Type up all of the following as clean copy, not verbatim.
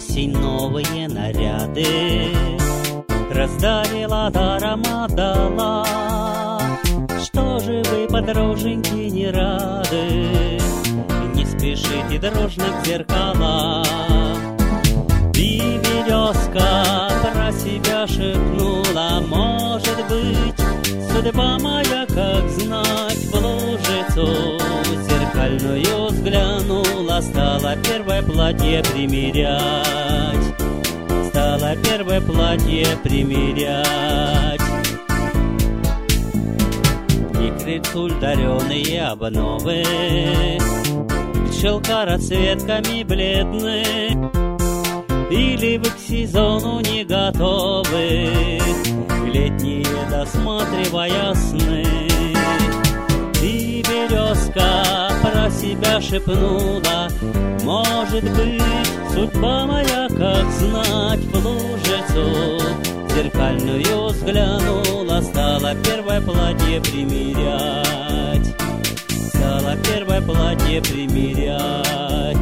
осень новые наряды, раздарила, даром отдала. Что же вы, подруженьки, не рады? Не спешите дружно к зеркалам. И березка про себя шепнула: может быть, судьба моя, как знать, в лужицу зеркальную взглянула. Стала первое платье примерять, стала первое платье примерять. И к крыльцу дареные обновы, шелка расцветками бледны. Или вы к сезону не готовы, летние досматривая сны? И березка про себя шепнула: может быть, судьба моя, как знать, в лужицу зеркальную взглянула. Стала первое платье примерять, стала первое платье примерять.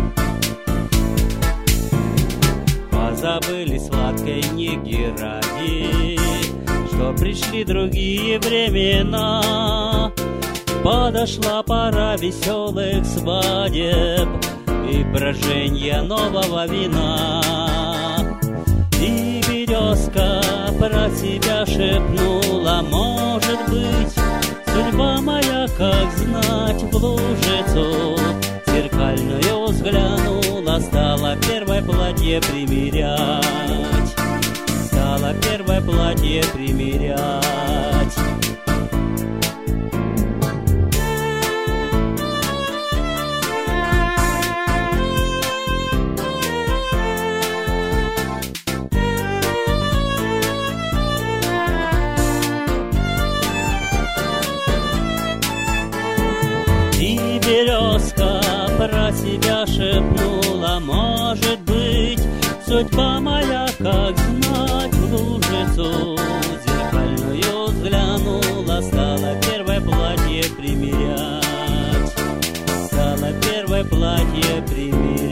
Забыли сладкой неги ради, что пришли другие времена. Подошла пора веселых свадеб и броженья нового вина. И березка про себя шепнула: может быть, судьба моя, как знать, в лужицу зеркальную взглянула. Стала первое платье примерять, стала первое платье примерять. И березка про себя шепнула: может быть, судьба моя, как знать, в лужицу зеркальную взглянула. Стала первое платье примерять, стала первое платье примерять.